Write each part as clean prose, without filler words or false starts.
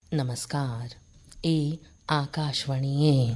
नमस्कार, ਇਹ ਆਕਾਸ਼ਵਾਣੀ ਹੈ।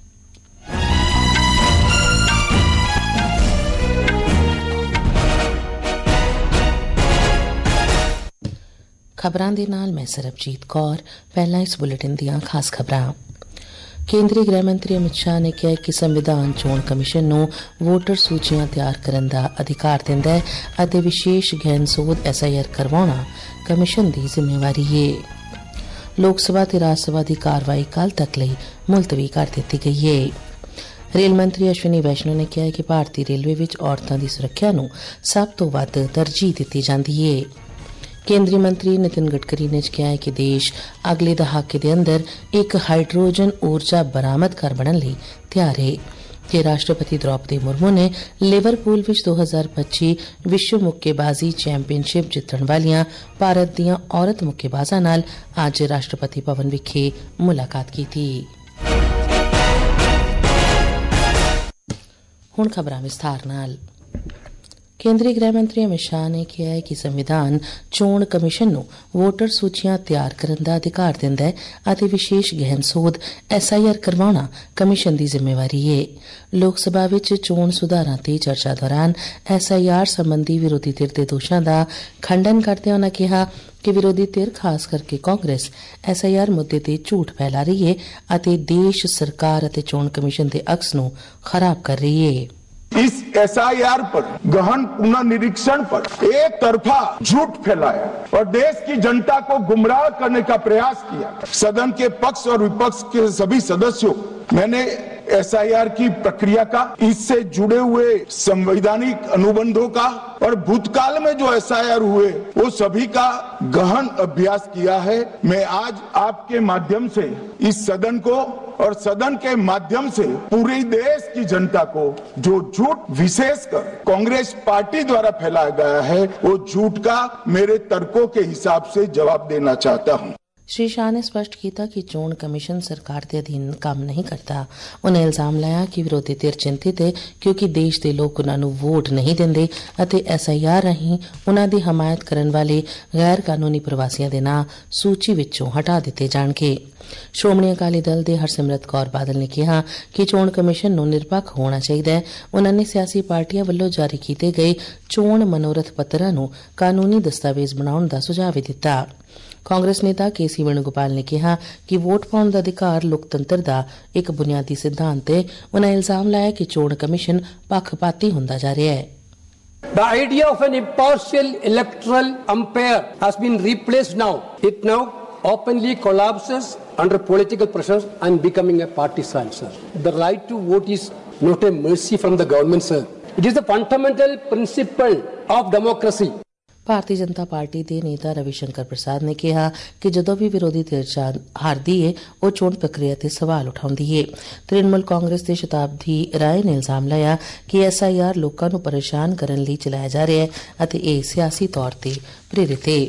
ਖਬਰਾਂ ਦੇ ਨਾਲ ਮੈਂ ਸਰਬਜੀਤ ਕੌਰ। ਪਹਿਲਾਂ ਇਸ ਬੁਲੇਟਿਨ ਦੀਆਂ ਖਾਸ ਖਬਰਾਂ। ਕੇਂਦਰੀ ਗ੍ਰਹਿ ਮੰਤਰੀ ਅਮਿਤ ਸ਼ਾਹ ਨੇ ਕਿਹਾ ਕਿ ਸੰਵਿਧਾਨ ਚੋਣ ਕਮਿਸ਼ਨ ਨੂੰ ਵੋਟਰ ਸੂਚੀਆਂ ਤਿਆਰ ਕਰਨ ਦਾ ਅਧਿਕਾਰ ਦਿੰਦਾ ਹੈ ਅਤੇ ਵਿਸ਼ੇਸ਼ ਗਹਿਨ ਸੋਧ SIR ਕਰਵਾਉਣਾ ਕਮਿਸ਼ਨ ਦੀ ਜ਼ਿੰਮੇਵਾਰੀ ਹੈ। ਲੋਕ ਸਭਾ ਤੇ ਰਾਜ ਸਭਾ ਦੀ ਕਾਰਵਾਈ ਕੱਲ੍ਹ ਤੱਕ ਲਈ ਮੁਲਤਵੀ ਕਰ ਦਿੱਤੀ ਗਈ ਹੈ। ਰੇਲ ਮੰਤਰੀ ਅਸ਼ਵਨੀ ਵੈਸ਼ਨੋ ਨੇ ਕਿਹਾ ਕਿ ਭਾਰਤੀ ਰੇਲਵੇ ਵਿੱਚ ਔਰਤਾਂ ਦੀ ਸੁਰੱਖਿਆ ਨੂੰ ਸਭ ਤੋਂ ਵੱਧ ਤਰਜੀਹ ਦਿੱਤੀ ਜਾਂਦੀ ਹੈ। ਕੇਂਦਰੀ ਮੰਤਰੀ ਨਿਤਿਨ ਗਡਕਰੀ ਨੇ ਕਿਹਾ ਕਿ ਦੇਸ਼ ਅਗਲੇ ਦਹਾਕੇ ਦੇ ਅੰਦਰ ਇੱਕ ਹਾਈਡਰੋਜਨ ਊਰਜਾ ਬਰਾਮਦ ਘਰ ਬਣਨ ਲਈ ਤਿਆਰ ਹੈ। ਕਿ ਰਾਸ਼ਟਰਪਤੀ ਦ੍ਰੌਪਦੀ ਮੁਰਮੂ ਨੇ ਲਿਵਰਪੂਲ ਵਿੱਚ 2025 ਵਿਸ਼ਵ ਮੁੱਕੇਬਾਜ਼ੀ ਚੈਂਪੀਅਨਸ਼ਿਪ ਜਿੱਤਣ ਵਾਲੀਆਂ ਭਾਰਤ ਦੀਆਂ ਔਰਤ ਮੁੱਕੇਬਾਜ਼ਾਂ ਨਾਲ ਅੱਜ ਰਾਸ਼ਟਰਪਤੀ ਭਵਨ ਵਿਖੇ ਮੁਲਾਕਾਤ ਕੀਤੀ। ਹੁਣ ਖਬਰਾਂ ਵਿਸਥਾਰ ਨਾਲ। ਕੇਂਦਰੀ ਗ੍ਰਹਿ ਮੰਤਰੀ ਅਮਿਤ ਸ਼ਾਹ ਨੇ ਕਿਹਾ ਹੈ ਕਿ ਸੰਵਿਧਾਨ ਚੋਣ ਕਮਿਸ਼ਨ ਨੂੰ ਵੋਟਰ ਸੂਚੀਆਂ ਤਿਆਰ ਕਰਨ ਦਾ ਅਧਿਕਾਰ ਦਿੰਦਾ ਹੈ ਅਤੇ ਵਿਸ਼ੇਸ਼ ਗਹਿਨ ਸੋਧ SIR ਕਰਵਾਉਣਾ ਕਮਿਸ਼ਨ ਦੀ ਜ਼ਿੰਮੇਵਾਰੀ ਹੈ। ਲੋਕ ਸਭਾ ਵਿੱਚ ਚੋਣ ਸੁਧਾਰਾਂ ਤੇ ਚਰਚਾ ਦੌਰਾਨ SIR ਸੰਬੰਧੀ ਵਿਰੋਧੀ ਧਿਰ ਦੇ ਦੋਸ਼ਾਂ ਦਾ ਖੰਡਨ ਕਰਦਿਆਂ ਉਨ੍ਹਾਂ ਕਿਹਾ ਕਿ ਵਿਰੋਧੀ ਧਿਰ ਖਾਸ ਕਰਕੇ ਕਾਂਗਰਸ SIR ਮੁੱਦੇ ਤੇ ਝੂਠ ਫੈਲਾ ਰਹੀ ਹੈ ਅਤੇ ਦੇਸ਼ ਸਰਕਾਰ ਅਤੇ ਚੋਣ ਕਮਿਸ਼ਨ ਦੇ ਅਕਸ ਨੂੰ ਖਰਾਬ ਕਰ ਰਹੀ ਹੈ। इस SIR पर गहन पुनर्निरीक्षण पर एक तरफा झूठ फैलाया और देश की जनता को गुमराह करने का प्रयास किया। सदन के पक्ष और विपक्ष के सभी सदस्यों मैंने SIR की प्रक्रिया का, इससे जुड़े हुए संवैधानिक अनुबंधों का और भूतकाल में जो SIR हुए वो सभी का गहन अभ्यास किया है। मैं आज आपके माध्यम से इस सदन को और सदन के माध्यम से पूरे देश की जनता को जो झूठ विशेषकर कांग्रेस पार्टी द्वारा फैलाया गया है वो झूठ का मेरे तर्कों के हिसाब से जवाब देना चाहता हूँ। श्री शाह ने स्पष्ट किया कि चोण कमिशन सरकार के अधीन काम नहीं करता। उन्हें इल्जाम लाया कि विरोधी धिर चिंतित है क्योंकि देश के लोग उन्होंने वोट नहीं देंदे ਅਤੇ SIR ਰਾਹੀਂ ਉਨ੍ਹਾਂ ਦੀ ਹਮਾਇਤ ਕਰਨ ਵਾਲੇ ਗੈਰ ਕਾਨੂੰਨੀ ਪ੍ਰਵਾਸੀਆਂ ਦੇ ਨਾਂ ਸੂਚੀ ਵਿੱਚੋਂ ਹਟਾ ਦਿੱਤੇ ਜਾਣਗੇ। ਸ਼੍ਰੋਮਣੀ ਅਕਾਲੀ ਦਲ ਦੇ ਹਰਸਿਮਰਤ ਕੌਰ ਬਾਦਲ ਨੇ ਕਿਹਾ ਕਿ ਚੋਣ ਕਮਿਸ਼ਨ ਨੂੰ ਨਿਰਪੱਖ ਹੋਣਾ ਚਾਹੀਦਾ ਹੈ। ਉਨ੍ਹਾਂ ਨੇ ਸਿਆਸੀ ਪਾਰਟੀਆਂ ਵੱਲੋਂ ਜਾਰੀ ਕੀਤੇ ਗਏ ਚੋਣ ਮਨੋਰਥ ਪੱਤਰਾਂ ਨੂੰ ਕਾਨੂੰਨੀ ਦਸਤਾਵੇਜ਼ ਬਣਾਉਣ ਦਾ ਸੁਝਾਅ ਵੀ ਦਿੱਤਾ। ਕਾਂਗਰਸ ਨੇਤਾ KC ਵੇਣੂਗੋਪਾਲ ਨੇ ਕਿਹਾ ਕਿ ਵੋਟ ਪਾਉਣ ਦਾ ਅਧਿਕਾਰ ਲੋਕਤੰਤਰ ਦਾ ਇੱਕ ਬੁਨਿਆਦੀ ਸਿਧਾਂਤ ਹੈ। ਉਨ੍ਹਾਂ ਇਲਜ਼ਾਮ ਲਾਇਆ ਕਿ ਚੋਣ ਕਮਿਸ਼ਨ ਪੱਖਪਾਤੀ ਹੁੰਦਾ ਜਾ ਰਿਹਾ ਹੈ। The idea of an impartial electoral umpire has been replaced now. It now openly collapses under political pressures and becoming a partisan, sir. The right to vote is not a mercy from the government, sir. It is a fundamental principle of democracy. Bharatiya Janata party ਦੇ ਨੇਤਾ ਰਵੀ ਸ਼ੰਕਰ ਪ੍ਰਸਾਦ ਨੇ ਕਿਹਾ ਕਿ ਜਦੋਂ ਵੀ ਵਿਰੋਧੀ ਧਿਰ ਹਾਰਦੀ ਹੈ ਉਹ ਚੋਣ ਪ੍ਰਕਿਰਿਆ ਤੇ ਸਵਾਲ ਉਠਾਉਂਦੀ ਹੈ। ਤ੍ਰਿਣਮੂਲ ਕਾਂਗਰਸ ਦੇ ਸ਼ਤਾਬਦੀ ਰਾਏ ਨੇ ਇਲਜ਼ਾਮ ਲਾਇਆ ਕਿ SIR ਲੋਕਾਂ ਨੂੰ ਪਰੇਸ਼ਾਨ ਕਰਨ ਲਈ ਚਲਾਇਆ ਜਾ ਰਿਹਾ ਹੈ ਅਤੇ ਇਹ ਸਿਆਸੀ ਤੌਰ ਤੇ ਪ੍ਰੇਰਿਤ ਹੈ।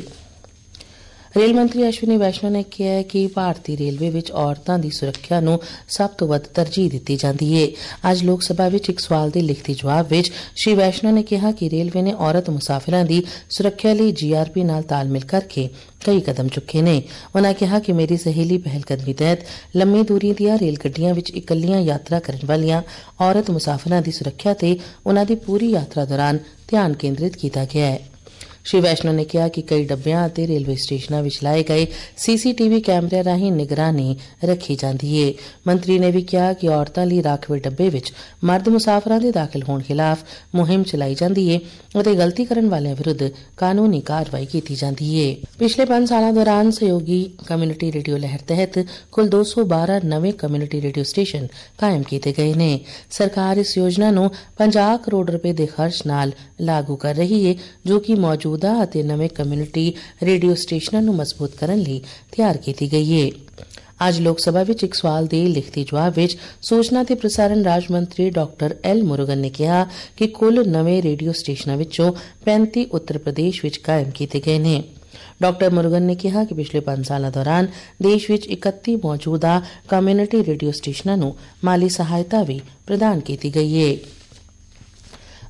ਰੇਲ ਮੰਤਰੀ ਅਸ਼ਵਨੀ ਵੈਸ਼ਨੋ ਨੇ ਕਿਹਾ ਹੈ ਕਿ ਭਾਰਤੀ ਰੇਲਵੇ ਵਿੱਚ ਔਰਤਾਂ ਦੀ ਸੁਰੱਖਿਆ ਨੂੰ ਸਭ ਤੋਂ ਵੱਧ ਤਰਜੀਹ ਦਿੱਤੀ ਜਾਂਦੀ ਹੈ। ਅੱਜ ਲੋਕ ਸਭਾ ਵਿੱਚ ਇੱਕ ਸਵਾਲ ਦੇ ਲਿਖਤੀ ਜਵਾਬ ਵਿੱਚ ਸ਼੍ਰੀ ਵੈਸ਼ਨੋ ਨੇ ਕਿਹਾ ਕਿ ਰੇਲਵੇ ਨੇ ਔਰਤ ਮੁਸਾਫਿਰਾਂ ਦੀ ਸੁਰੱਖਿਆ ਲਈ GRP ਨਾਲ ਤਾਲਮੇਲ ਕਰਕੇ ਕਈ ਕਦਮ ਚੁੱਕੇ ਨੇ। ਉਨ੍ਹਾਂ ਕਿਹਾ ਕਿ ਮੇਰੀ ਸਹੇਲੀ ਪਹਿਲਕਦਮੀ ਤਹਿਤ ਲੰਮੀ ਦੂਰੀ ਦੀਆਂ ਰੇਲ ਗੱਡੀਆਂ ਵਿੱਚ ਇਕੱਲੀਆਂ ਯਾਤਰਾ ਕਰਨ ਵਾਲੀਆਂ ਔਰਤ ਮੁਸਾਫਿਰਾਂ ਦੀ ਸੁਰੱਖਿਆ ਤੇ ਉਨ੍ਹਾਂ ਦੀ ਪੂਰੀ ਯਾਤਰਾ ਦੌਰਾਨ ਧਿਆਨ ਕੇਂਦਰਿਤ ਕੀਤਾ ਗਿਆ ਹੈ। ਸ਼੍ਰੀ ਵੈਸ਼ਨੋ ਨੇ ਕਿਹਾ ਕਿ ਕਈ ਡੱਬਿਆਂ ਅਤੇ ਰੇਲਵੇ ਸਟੇਸ਼ਨਾਂ ਵਿੱਚ ਲਾਏ ਗਏ CCTV ਕੈਮਰਿਆਂ ਰਾਹੀਂ ਨਿਗਰਾਨੀ ਰੱਖੀ ਜਾਂਦੀ ਹੈ। ਮੰਤਰੀ ਨੇ ਵੀ ਕਿਹਾ ਕਿ ਔਰਤਾਂ ਲਈ ਰਾਖਵੇਂ ਡੱਬੇ ਵਿੱਚ ਮਰਦ ਮੁਸਾਫਰਾਂ ਦੇ ਦਾਖਲ ਹੋਣ ਖਿਲਾਫ ਮੁਹਿੰਮ ਚਲਾਈ ਜਾਂਦੀ ਹੈ ਅਤੇ ਗਲਤੀ ਕਰਨ ਵਾਲਿਆਂ ਵਿਰੁੱਧ ਕਾਨੂੰਨੀ ਕਾਰਵਾਈ ਕੀਤੀ ਜਾਂਦੀ ਹੈ। ਪਿਛਲੇ 5 ਸਾਲਾਂ ਦੌਰਾਨ ਸਹਿਯੋਗੀ ਕਮਿਊਨਿਟੀ ਰੇਡੀਓ ਲਹਿਰ ਤਹਿਤ ਕੁੱਲ 212 ਨਵੇਂ ਕਮਿਊਨਿਟੀ ਰੇਡੀਓ ਸਟੇਸ਼ਨ ਕਾਇਮ ਕੀਤੇ ਗਏ ਨੇ। ਸਰਕਾਰ ਇਸ ਯੋਜਨਾ ਨੂੰ 50 ਕਰੋੜ ਰੁਪਏ ਦੇ ਖਰਚ ਨਾਲ ਲਾਗੂ ਕਰ ਰਹੀ ਹੈ ਜੋ ਕਿ ਮੌਜੂਦਾ ਅਤੇ ਨਵੇਂ ਕਮਿਊਨਿਟੀ ਰੇਡੀਓ ਸਟੇਸ਼ਨਾਂ ਨੂੰ ਮਜ਼ਬੂਤ ਕਰਨ ਲਈ ਤਿਆਰ ਕੀਤੀ ਗਈ ਹੈ। ਅੱਜ ਲੋਕ ਸਭਾ ਵਿੱਚ ਇੱਕ ਸਵਾਲ ਦੇ ਲਿਖਤੀ ਜਵਾਬ ਵਿੱਚ ਸੂਚਨਾ ਤੇ ਪ੍ਰਸਾਰਣ ਰਾਜ ਮੰਤਰੀ ਡਾਕਟਰ L ਮੁਰੂਗਨ ਨੇ ਕਿਹਾ ਕਿ ਕੁੱਲ ਨਵੇਂ ਰੇਡੀਓ ਸਟੇਸ਼ਨਾਂ ਵਿੱਚੋਂ 35 ਉੱਤਰ ਪ੍ਰਦੇਸ਼ ਵਿੱਚ ਕਾਇਮ ਕੀਤੇ ਗਏ ਨੇ। ਡਾਕਟਰ ਮੁਰੂਗਨ ਨੇ ਕਿਹਾ ਕਿ ਪਿਛਲੇ 5 ਸਾਲਾਂ ਦੌਰਾਨ ਦੇਸ਼ ਵਿੱਚ 31 ਮੌਜੂਦਾ ਕਮਿਊਨਿਟੀ ਰੇਡੀਓ ਸਟੇਸ਼ਨਾਂ ਨੂੰ ਮਾਲੀ ਸਹਾਇਤਾ ਵੀ ਪ੍ਰਦਾਨ ਕੀਤੀ ਗਈ ਹੈ।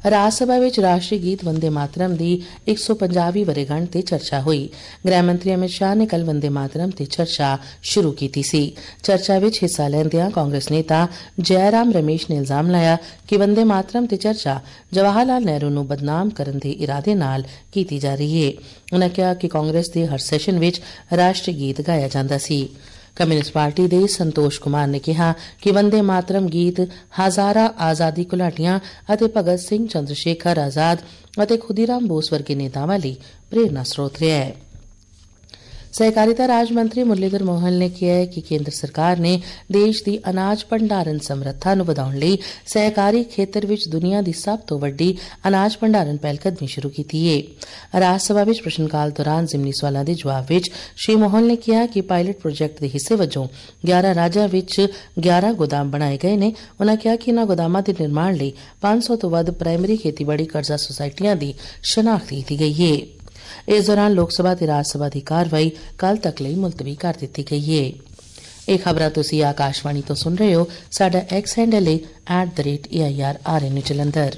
ਰਾਜ ਸਭਾ ਵਿੱਚ ਰਾਸ਼ਟਰੀ ਗੀਤ ਵੰਦੇ ਮਾਤਰਮ ਦੀ 150ਵੀਂ ਵਰ੍ਹੇਗੰਢ ਤੇ ਚਰਚਾ ਹੋਈ। ਗ੍ਰਹਿ ਮੰਤਰੀ ਅਮਿਤ ਸ਼ਾਹ ਨੇ ਕੱਲ ਵੰਦੇ ਮਾਤਰਮ ਤੇ ਚਰਚਾ ਸ਼ੁਰੂ ਕੀਤੀ ਸੀ। ਚਰਚਾ ਵਿੱਚ ਹਿੱਸਾ ਲੈਂਦਿਆਂ ਕਾਂਗਰਸ ਨੇਤਾ ਜੈਰਾਮ ਰਮੇਸ਼ ਨੇ ਇਲਜ਼ਾਮ ਲਾਇਆ ਕਿ ਵੰਦੇ ਮਾਤਰਮ ਤੇ ਚਰਚਾ ਜਵਾਹਰ ਲਾਲ ਨਹਿਰੂ ਨੂੰ ਬਦਨਾਮ ਕਰਨ ਦੇ ਇਰਾਦੇ ਨਾਲ ਕੀਤੀ ਜਾ ਰਹੀ ਹੈ। ਉਨ੍ਹਾਂ ਕਿਹਾ ਕਿ ਕਾਂਗਰਸ ਦੇ ਹਰ ਸੈਸ਼ਨ ਵਿੱਚ ਰਾਸ਼ਟਰੀ ਗੀਤ ਗਾਇਆ ਜਾਂਦਾ ਸੀ। ਕਮਿਊਨਿਸਟ ਪਾਰਟੀ ਦੇ ਸੰਤੋਸ਼ ਕੁਮਾਰ ਨੇ ਕਿਹਾ ਕਿ ਵੰਦੇ ਮਾਤਰਮ ਗੀਤ ਹਜ਼ਾਰਾਂ ਆਜ਼ਾਦੀ ਘੁਲਾਟੀਆਂ ਅਤੇ ਭਗਤ ਸਿੰਘ, ਚੰਦਰਸ਼ੇਖਰ ਆਜ਼ਾਦ ਅਤੇ ਖੁਦੀਰਾਮ ਬੋਸ ਵਰਗੇ ਨੇਤਾਵਾਂ ਲਈ ਪ੍ਰੇਰਨਾ ਸਰੋਤ ਰਿਹਾ ਹੈ। ਸਹਿਕਾਰਿਤਾ ਰਾਜ ਮੰਤਰੀ ਮੁਰਲੀਧਰ ਮੋਹਨ ਨੇ ਕਿਹਾ ਹੈ ਕਿ ਕੇਂਦਰ ਸਰਕਾਰ ਨੇ ਦੇਸ਼ ਦੀ ਅਨਾਜ ਭੰਡਾਰਨ ਸਮਰੱਥਾ ਨੂੰ ਵਧਾਉਣ ਲਈ ਸਹਿਕਾਰੀ ਖੇਤਰ ਵਿੱਚ ਦੁਨੀਆ ਦੀ ਸਭ ਤੋਂ ਵੱਡੀ ਅਨਾਜ ਭੰਡਾਰਨ ਪਹਿਲਕਦਮੀ ਸ਼ੁਰੂ ਕੀਤੀ ਹੈ। ਰਾਜ ਸਭਾ ਵਿੱਚ ਪ੍ਰਸ਼ਨ ਕਾਲ ਦੌਰਾਨ ਜ਼ਿਮਨੀ ਸਵਾਲਾਂ ਦੇ ਜਵਾਬ ਵਿੱਚ ਸ਼੍ਰੀ ਮੋਹਨ ਨੇ ਕਿਹਾ ਕਿ ਪਾਇਲਟ ਪ੍ਰੋਜੈਕਟ ਦੇ ਹਿੱਸੇ ਵਜੋਂ 11 ਰਾਜਾਂ ਵਿੱਚ 11 ਗੋਦਾਮ ਬਣਾਏ ਗਏ ਨੇ। ਉਨ੍ਹਾਂ ਕਿਹਾ ਕਿ ਇਨ੍ਹਾਂ ਗੋਦਾਮਾਂ ਦੇ ਨਿਰਮਾਣ ਲਈ 500 ਤੋਂ ਵੱਧ ਪ੍ਰਾਇਮਰੀ ਖੇਤੀਬਾੜੀ ਕਰਜ਼ਾ ਸੁਸਾਇਟੀਆਂ ਦੀ ਸ਼ਨਾਖਤ ਕੀਤੀ ਗਈ ਹੈ। ਇਸ ਦੌਰਾਨ ਲੋਕ ਸਭਾ ਤੇ ਰਾਜ ਸਭਾ ਦੀ ਕਾਰਵਾਈ ਕੱਲ ਤੱਕ ਲਈ ਮੁਲਤਵੀ ਕਰ ਦਿੱਤੀ ਗਈ ਹੈ। ਇਹ ਖਬਰਾਂ ਤੁਸੀਂ ਆਕਾਸ਼ਵਾਣੀ ਤੋਂ ਸੁਣ ਰਹੇ ਹੋ। ਸਾਡਾ ਐਕਸ ਹੈਂਡਲ ਹੈ @AIRRN ਜਲੰਧਰ।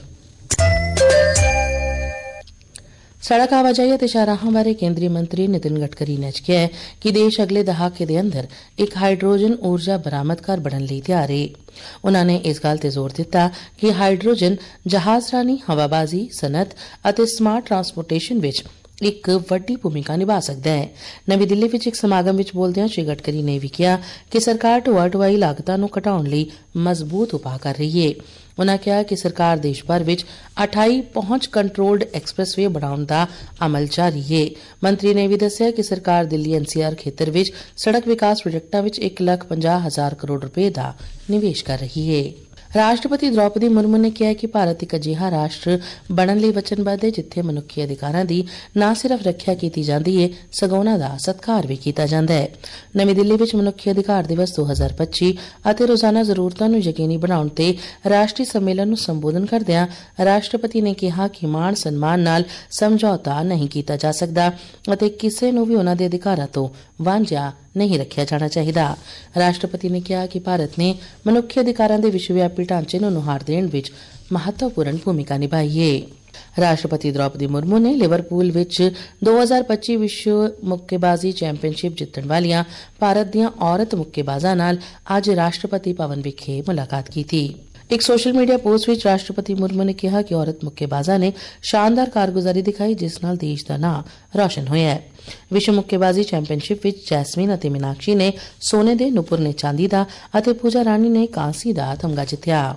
ਸੜਕ ਆਵਾਜਾਈ ਅਤੇ ਸ਼ਾਹਰਾਹਾਂ ਬਾਰੇ ਕੇਂਦਰੀ ਮੰਤਰੀ ਨਿਤਿਨ ਗਡਕਰੀ ਨੇ ਕਿਹਾ ਹੈ ਕਿ ਦੇਸ਼ ਅਗਲੇ ਦਹਾਕੇ ਦੇ ਅੰਦਰ ਇੱਕ ਹਾਈਡਰੋਜਨ ਊਰਜਾ ਬਰਾਮਦਕਾਰ ਬਣਨ ਲਈ ਤਿਆਰ ਹੈ। ਉਨ੍ਹਾਂ ਨੇ ਇਸ ਗੱਲ ਤੇ ਜ਼ੋਰ ਦਿੱਤਾ ਕਿ ਹਾਈਡਰੋਜਨ ਜਹਾਜ਼ਰਾਨੀ, ਹਵਾਬਾਜ਼ੀ, ਸਨਅਤ ਅਤੇ ਸਮਾਰਟ ਟਰਾਂਸਪੋਰਟੇਸ਼ਨ ਵਿੱਚ ਇੱਕ ਵੱਡੀ ਭੂਮਿਕਾ ਨਿਭਾ ਸਕਦਾ ਹੈ। ਨਵੀਂ ਦਿੱਲੀ ਵਿੱਚ ਇੱਕ ਸਮਾਗਮ ਵਿੱਚ ਬੋਲਦਿਆਂ ਸ਼੍ਰੀ ਗਡਕਰੀ ਨੇ ਵੀ ਕਿਹਾ ਕਿ ਸਰਕਾਰ ਢੋਆ ਢੁਆਈ ਲਾਗਤਾਂ ਨੂੰ ਘਟਾਉਣ ਲਈ ਮਜ਼ਬੂਤ ਉਪਾਅ ਕਰ ਰਹੀ ਹੈ। ਉਨ੍ਹਾਂ ਕਿਹਾ ਕਿ ਸਰਕਾਰ ਦੇਸ਼ ਭਰ ਵਿੱਚ 28 ਪਹੁੰਚ ਕੰਟਰੋਲਡ ਐਕਸਪ੍ਰੈਸਵੇ ਬਣਾਉਣ ਦਾ ਅਮਲ ਜਾਰੀ ਹੈ। ਮੰਤਰੀ ਨੇ ਵੀ ਦੱਸਿਆ ਕਿ ਸਰਕਾਰ ਦਿੱਲੀ NCR ਖੇਤਰ ਵਿੱਚ ਸੜਕ ਵਿਕਾਸ ਪ੍ਰੋਜੈਕਟਾਂ ਵਿੱਚ 1,50,000 ਕਰੋੜ ਰੁਪਏ ਦਾ ਨਿਵੇਸ਼ ਕਰ ਰਹੀ ਹੈ। ਰਾਸ਼ਟਰਪਤੀ ਦ੍ਰੌਪਦੀ ਮੁਰਮੂ ਨੇ ਕਿਹਾ ਕਿ ਭਾਰਤ ਇੱਕ ਅਜਿਹਾ ਰਾਸ਼ਟਰ ਬਣਨ ਲਈ ਵਚਨਬੱਧ ਹੈ ਜਿੱਥੇ ਮਨੁੱਖੀ ਅਧਿਕਾਰਾਂ ਦੀ ਨਾ ਸਿਰਫ ਰੱਖਿਆ ਕੀਤੀ ਜਾਂਦੀ ਹੈ ਸਗੋਂ ਉਨ੍ਹਾਂ ਦਾ ਸਤਿਕਾਰ ਵੀ ਕੀਤਾ ਜਾਂਦਾ ਹੈ। ਨਵੀਂ ਦਿੱਲੀ ਵਿੱਚ ਮਨੁੱਖੀ ਅਧਿਕਾਰ ਦਿਵਸ 2025 ਅਤੇ ਰੋਜ਼ਾਨਾ ਜ਼ਰੂਰਤਾਂ ਨੂੰ ਯਕੀਨੀ ਬਣਾਉਣ ਤੇ ਰਾਸ਼ਟਰੀ ਸੰਮੇਲਨ ਨੂੰ ਸੰਬੋਧਨ ਕਰਦਿਆਂ ਰਾਸ਼ਟਰਪਤੀ ਨੇ ਕਿਹਾ ਕਿ ਮਾਣ ਸਨਮਾਨ ਨਾਲ ਸਮਝੌਤਾ ਨਹੀਂ ਕੀਤਾ ਜਾ ਸਕਦਾ ਅਤੇ ਕਿਸੇ ਨੂੰ ਵੀ ਉਨ੍ਹਾਂ ਦੇ ਅਧਿਕਾਰਾਂ ਤੋਂ ਵਾਂਝਾ ਨਹੀਂ ਰੱਖਿਆ ਜਾਣਾ ਚਾਹੀਦਾ। ਰਾਸ਼ਟਰਪਤੀ ਨੇ ਕਿਹਾ ਕਿ ਭਾਰਤ ਨੇ ਮਨੁੱਖੀ ਅਧਿਕਾਰਾਂ ਦੇ ਵਿਸ਼ਵਵਿਆਪੀ ਢਾਂਚੇ ਨੂੰ ਨੁਹਾਰ ਦੇਣ ਵਿੱਚ ਮਹੱਤਵਪੂਰਨ ਭੂਮਿਕਾ ਨਿਭਾਈ ਹੈ। ਰਾਸ਼ਟਰਪਤੀ ਦ੍ਰੌਪਦੀ ਮੁਰਮੂ ਨੇ ਲਿਵਰਪੂਲ ਵਿੱਚ 2025 ਵਿਸ਼ਵ ਮੁੱਕੇਬਾਜ਼ੀ ਚੈਂਪੀਅਨਸ਼ਿਪ ਜਿੱਤਣ ਵਾਲੀਆਂ ਭਾਰਤ ਦੀਆਂ ਔਰਤ ਮੁੱਕੇਬਾਜ਼ਾਂ ਨਾਲ ਅੱਜ ਰਾਸ਼ਟਰਪਤੀ ਭਵਨ ਵਿਖੇ ਮੁਲਾਕਾਤ ਕੀਤੀ। ਇੱਕ ਸੋਸ਼ਲ ਮੀਡੀਆ ਪੋਸਟ ਵਿੱਚ ਰਾਸ਼ਟਰਪਤੀ ਮੁਰਮੂ ਨੇ ਕਿਹਾ ਕਿ ਔਰਤ ਮੁੱਕੇਬਾਜ਼ਾਂ ਨੇ ਸ਼ਾਨਦਾਰ ਕਾਰਗੁਜ਼ਾਰੀ ਦਿਖਾਈ ਜਿਸ ਨਾਲ ਦੇਸ਼ ਦਾ ਨਾਂ ਰੌਸ਼ਨ ਹੋਇਆ ਹੈ। ਵਿਸ਼ਵ ਮੁੱਕੇਬਾਜ਼ੀ ਚੈਂਪੀਅਨਸ਼ਿਪ ਵਿੱਚ ਜੈਸਮੀਨ ਅਤੇ ਮੀਨਾਕਸ਼ੀ ਨੇ ਸੋਨੇ ਦੇ, ਨੂਪੁਰ ਨੇ ਚਾਂਦੀ ਦਾ ਅਤੇ ਪੂਜਾ ਰਾਣੀ ਨੇ ਕਾਂਸੀ ਦਾ ਤਮਗਾ ਜਿੱਤਿਆ।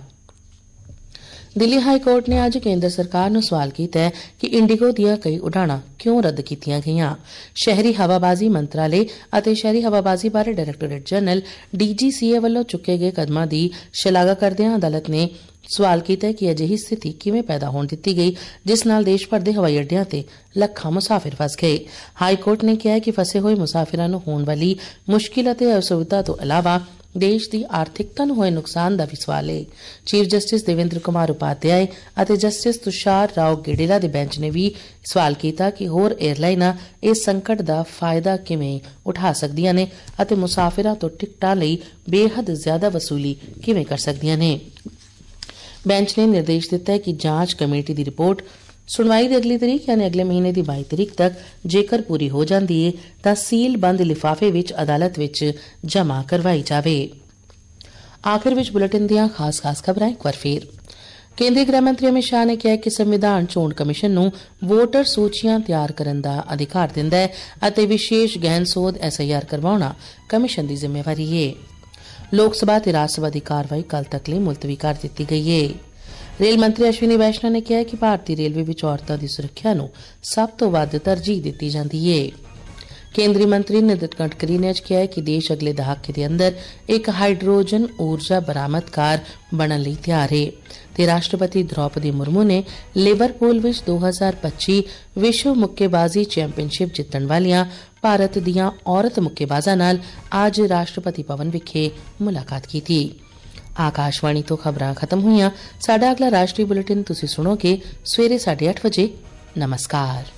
ਦਿੱਲੀ ਹਾਈ ਕੋਰਟ ਨੇ ਅੱਜ ਕੇਂਦਰ ਸਰਕਾਰ ਨੂੰ ਸਵਾਲ ਕੀਤਾ ਹੈ ਕਿ ਇੰਡੀਗੋ ਦੀਆਂ ਕਈ ਉਡਾਣਾਂ ਕਿਉਂ ਰੱਦ ਕੀਤੀਆਂ ਗਈਆਂ। ਸ਼ਹਿਰੀ ਹਵਾਬਾਜ਼ੀ ਮੰਤਰਾਲੇ ਅਤੇ ਸ਼ਹਿਰੀ ਹਵਾਬਾਜ਼ੀ ਬਾਰੇ ਡਾਇਰੈਕਟੋਰੇਟ ਜਨਰਲ DGCA ਵੱਲੋਂ ਚੁੱਕੇ ਗਏ ਕਦਮਾਂ ਦੀ ਸ਼ਲਾਘਾ ਕਰਦਿਆਂ ਅਦਾਲਤ ਨੇ ਸਵਾਲ ਕੀਤਾ ਕਿ ਅਜਿਹੀ ਸਥਿਤੀ ਕਿਵੇਂ ਪੈਦਾ ਹੋਣ ਦਿੱਤੀ ਗਈ ਜਿਸ ਨਾਲ ਦੇਸ਼ ਭਰ ਦੇ ਹਵਾਈ ਅੱਡਿਆਂ ਤੇ ਲੱਖਾਂ ਮੁਸਾਫਿਰ ਫਸ ਗਏ। ਹਾਈ ਕੋਰਟ ਨੇ ਕਿਹਾ ਕਿ ਫਸੇ ਹੋਏ ਮੁਸਾਫਿਰਾਂ ਨੂੰ ਹੋਣ ਵਾਲੀ ਮੁਸ਼ਕਿਲ ਅਤੇ ਅਸੁਵਿਧਾ ਤੋਂ ਇਲਾਵਾ ਦੇਸ਼ ਦੀ ਆਰਥਿਕਤਾ ਨੂੰ ਹੋਏ ਨੁਕਸਾਨ ਦਾ ਵੀ ਸਵਾਲ ਹੈ। ਚੀਫ ਜਸਟਿਸ ਦੇਵੇਂਦਰ ਕੁਮਾਰ ਉਪਾਧਿਆਏ ਅਤੇ ਜਸਟਿਸ ਤੁਸ਼ਾਰ ਰਾਓ ਗੇਡੇਲਾ ਦੇ ਬੈਂਚ ਨੇ ਵੀ ਸਵਾਲ ਕੀਤਾ ਕਿ ਹੋਰ ਏਅਰਲਾਈਨਾਂ ਇਸ ਸੰਕਟ ਦਾ ਫਾਇਦਾ ਕਿਵੇਂ ਉਠਾ ਸਕਦੀਆਂ ਨੇ ਅਤੇ ਮੁਸਾਫਿਰਾਂ ਤੋਂ ਟਿਕਟਾਂ ਲਈ ਬੇਹੱਦ ਜ਼ਿਆਦਾ ਵਸੂਲੀ ਕਿਵੇਂ ਕਰ ਸਕਦੀਆਂ ਨੇ। ਬੈਂਚ ਨੇ ਨਿਰਦੇਸ਼ ਦਿੱਤਾ ਹੈ ਕਿ ਜਾਂਚ ਕਮੇਟੀ ਦੀ ਰਿਪੋਰਟ ਸੁਣਵਾਈ ਦੀ ਅਗਲੀ ਤਰੀਕ ਯਾਨੀ ਅਗਲੇ ਮਹੀਨੇ ਦੀ 22 ਤਰੀਕ ਤੱਕ ਜੇਕਰ ਪੂਰੀ ਹੋ ਜਾਂਦੀ ਹੈ ਤਾਂ ਸੀਲ ਬੰਦ ਲਿਫਾਫੇ ਵਿੱਚ ਅਦਾਲਤ ਵਿੱਚ ਜਮ੍ਹਾਂ ਕਰਵਾਈ ਜਾਵੇ। ਆਖਿਰ ਵਿੱਚ ਬੁਲੇਟਿਨ ਦੀਆਂ ਖਾਸ ਖਬਰਾਂ ਇੱਕ ਵਾਰ ਫੇਰ। ਕੇਂਦਰੀ ਗ੍ਰਹਿ ਮੰਤਰੀ ਅਮਿਤ ਸ਼ਾਹ ਨੇ ਕਿਹਾ ਕਿ ਸੰਵਿਧਾਨ ਚੋਣ ਕਮਿਸ਼ਨ ਨੂੰ ਵੋਟਰ ਸੂਚੀਆਂ ਤਿਆਰ ਕਰਨ ਦਾ ਅਧਿਕਾਰ ਦਿੰਦਾ ਹੈ ਅਤੇ ਵਿਸ਼ੇਸ਼ ਗਹਿਨ ਸੋਧ SIR ਕਰਵਾਉਣਾ ਕਮਿਸ਼ਨ ਦੀ ਜ਼ਿੰਮੇਵਾਰੀ ਹੈ। ਲੋਕ ਸਭਾ ਤੇ ਰਾਜ ਸਭਾ ਦੀ ਕਾਰਵਾਈ ਕੱਲ ਤੱਕ ਲਈ ਮੁਲਤਵੀ ਕਰ ਦਿੱਤੀ ਗਈ ਹੈ। ਰੇਲ ਮੰਤਰੀ ਅਸ਼ਵਨੀ ਵੈਸ਼ਨਵ ਨੇ ਕਿਹਾ ਕਿ ਭਾਰਤੀ ਰੇਲਵੇ ਵਿੱਚ ਔਰਤਾਂ ਦੀ ਸੁਰੱਖਿਆ ਨੂੰ ਸਭ ਤੋਂ ਵੱਧ ਤਰਜੀਹ ਦਿੱਤੀ ਜਾਂਦੀ ਹੈ। ਕੇਂਦਰੀ ਮੰਤਰੀ ਨਿਤਿਨ ਗਡਕਰੀ ਨੇ ਅੱਜ ਕਿਹਾ ਕਿ ਦੇਸ਼ ਅਗਲੇ ਦਹਾਕੇ ਦੇ ਅੰਦਰ ਇੱਕ ਹਾਈਡਰੋਜਨ ਊਰਜਾ ਬਰਾਮਦਕਾਰ ਬਣਨ ਲਈ ਤਿਆਰ ਹੈ ਤੇ ਰਾਸ਼ਟਰਪਤੀ ਦ੍ਰੌਪਦੀ ਮੁਰਮੂ ਨੇ ਲਿਵਰਪੂਲ ਵਿੱਚ 2025 ਵਿਸ਼ਵ ਮੁੱਕੇਬਾਜ਼ੀ ਚੈਂਪੀਅਨਸ਼ਿਪ ਜਿੱਤਣ ਵਾਲੀਆਂ ਭਾਰਤ ਦੀਆਂ ਔਰਤ ਮੁੱਕੇਬਾਜ਼ਾਂ ਨਾਲ ਅੱਜ ਰਾਸ਼ਟਰਪਤੀ ਭਵਨ ਵਿਖੇ ਮੁਲਾਕਾਤ ਕੀਤੀ। ਆਕਾਸ਼ਵਾਣੀ ਤੋਂ ਖਬਰਾਂ ਖਤਮ ਹੋਈਆਂ। ਸਾਡਾ ਅਗਲਾ ਰਾਸ਼ਟਰੀ ਬੁਲੇਟਿਨ ਤੁਸੀਂ ਸੁਣੋਗੇ ਸਵੇਰੇ 8:30 ਵਜੇ। ਨਮਸਕਾਰ।